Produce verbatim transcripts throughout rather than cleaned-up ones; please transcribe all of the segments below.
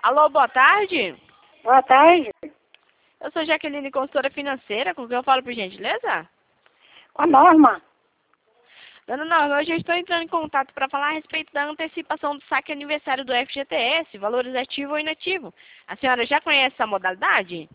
Alô, boa tarde. Boa tarde. Eu sou Jaqueline, consultora financeira, com quem eu falo por gentileza? Com a Norma. Dona Norma, hoje eu estou entrando em contato para falar a respeito da antecipação do saque aniversário do F G T S, valores ativo ou inativo. A senhora já conhece essa modalidade?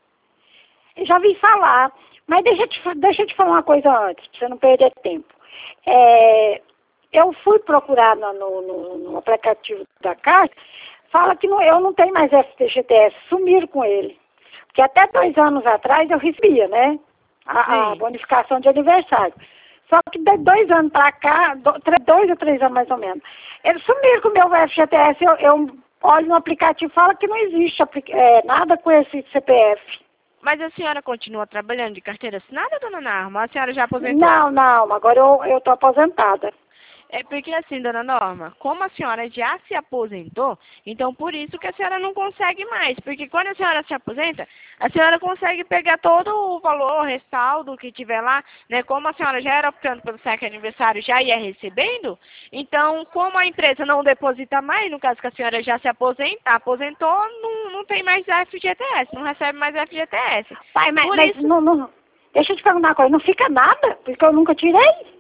Eu já ouvi falar, mas deixa eu te, deixa eu te falar uma coisa antes, para você não perder tempo. É, eu fui procurar no, no, no aplicativo da Caixa, fala que não, eu não tenho mais F G T S, sumiram com ele. Porque até dois anos atrás eu recebia, né? A, a bonificação de aniversário. Só que de dois anos para cá, do, dois ou três anos mais ou menos, eles sumiram com o meu F G T S. Eu, eu olho no aplicativo e fala que não existe é, nada com esse C P F. Mas a senhora continua trabalhando de carteira assinada, dona Norma? A senhora já aposentou? Não, não, agora eu estou aposentada. É porque assim, dona Norma, como a senhora já se aposentou, então por isso que a senhora não consegue mais. Porque quando a senhora se aposenta, a senhora consegue pegar todo o valor, o ressaldo que tiver lá, né? Como a senhora já era optando pelo saque aniversário, já ia recebendo, então como a empresa não deposita mais, no caso que a senhora já se aposenta, aposentou, não, não tem mais F G T S, não recebe mais F G T S. Pai, mas, por mas isso... não, não, deixa eu te perguntar uma coisa, não fica nada, porque eu nunca tirei.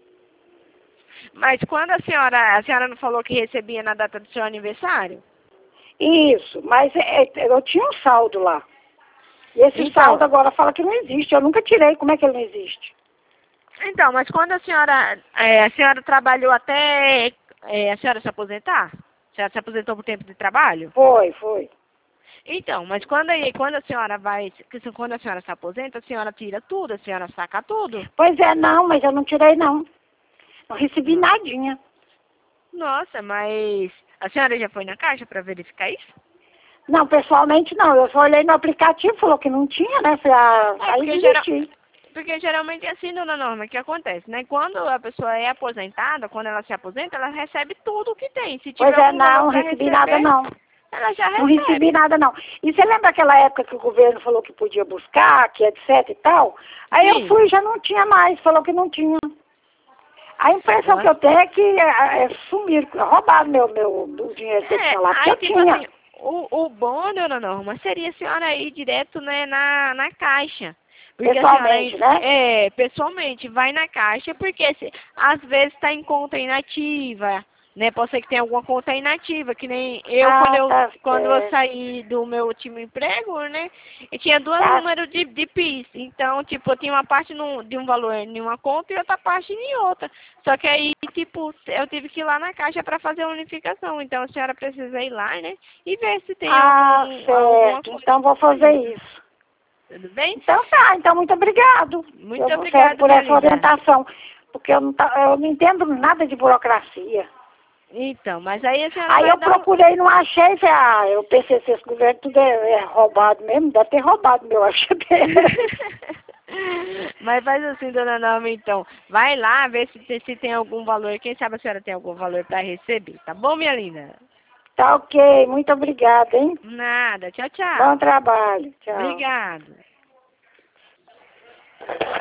Mas quando a senhora, a senhora não falou que recebia na data do seu aniversário? Isso, mas é, eu tinha um saldo lá. E esse Então, saldo agora fala que não existe. Eu nunca tirei, como é que ele não existe? Então, mas quando a senhora, é, a senhora trabalhou até é, a senhora se aposentar? A senhora se aposentou por tempo de trabalho? Foi, foi. Então, mas quando, aí, quando a senhora vai, quando a senhora se aposenta, a senhora tira tudo, a senhora saca tudo? Pois é, não, mas eu não tirei não. Não recebi Não. nadinha. Nossa, mas a senhora já foi na caixa para verificar isso? Não, pessoalmente não. Eu só olhei no aplicativo, falou que não tinha, né? Falei, ah, É, aí porque, geral, desisti. porque geralmente é assim, dona Norma, que acontece, né? Quando a pessoa é aposentada, quando ela se aposenta, ela recebe tudo o que tem. Se tiver Pois é, algum valor não, não para recebi receber, nada não. ela já Não recebe. recebi nada não. E você lembra aquela época que o governo falou que podia buscar, que etc e tal? Aí eu Sim. fui e já não tinha mais, falou que não tinha. A impressão Nossa. que eu tenho é que é, é, sumiram, roubaram meu, meu, o dinheiro que eu É, tinha lá, porque aí eu tipo tinha. assim, o, o bom, dona Norma, seria a senhora ir direto, né, na, na caixa. Porque a senhora, Pessoalmente, né? é, pessoalmente, vai na caixa, porque se, às vezes está em conta inativa, né? Pode ser que tenha alguma conta inativa, que nem eu, Ah, quando eu, tá quando eu certo. saí do meu último emprego, né? Eu tinha dois Tá. números de, de PIS. Então, tipo, eu tinha uma parte no, de um valor em uma conta e outra parte em outra. Só que aí, tipo, eu tive que ir lá na caixa para fazer a unificação. Então, a senhora precisa ir lá, né? E ver se tem Ah, algum, alguma certo. coisa. Então vou fazer isso. Tudo bem? Então tá, então muito obrigado. Muito Eu vou obrigada, por minha essa linda. orientação. Porque eu não, tá, eu não entendo nada de burocracia. Então, mas aí a senhora Aí vai eu dar um... procurei, não achei, falei, ah, eu pensei se esse governo tudo é, é roubado mesmo, deve ter roubado meu F G T S. Mas faz assim, dona Norma, então. Vai lá, ver se, tem- se tem algum valor. Quem sabe a senhora tem algum valor para receber. Tá bom, minha linda? Tá ok, muito obrigada, hein? Nada. Tchau, Bom tchau. trabalho, tchau. Obrigado.